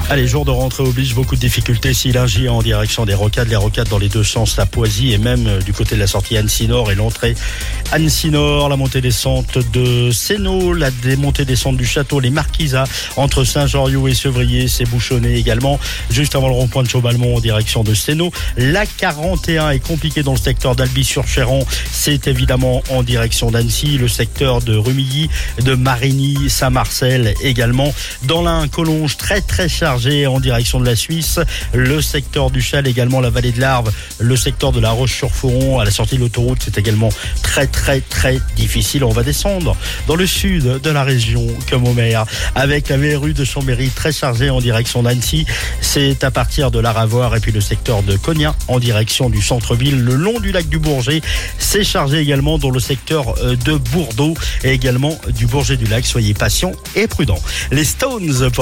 Allez, jour de rentrée oblige, beaucoup de difficultés. Sillingy en direction des Rocades, les Rocades dans les deux sens, la Poisy et même du côté de la sortie Annecy-Nord et l'entrée Annecy-Nord, la montée-descente de Sénaux, la démontée-descente du Château, les Marquisats entre Saint-Joriot et Sevrier, c'est bouchonné également. Juste avant le rond-point de Chaubalmont en direction de Sénaux. La 41 est compliquée dans le secteur d'Albi-sur-Chéran, c'est évidemment en direction d'Annecy. Le secteur de Rumilly, de Marigny, Saint-Marcel également. Dans l'Ain, Collonges très chargé en direction de la Suisse, le secteur du Châle également, la vallée de l'Arve, le secteur de la Roche-sur-Foron à la sortie de l'autoroute, c'est également très difficile. On va descendre dans le sud de la région comme au Maire avec la VRU de Chambéry très chargée en direction d'Annecy, c'est à partir de l'Aravoir et puis le secteur de Cognac en direction du centre-ville, le long du lac du Bourget, c'est chargé également dans le secteur de Bourdeau et également du Bourget du Lac. Soyez patients et prudents. Les Stones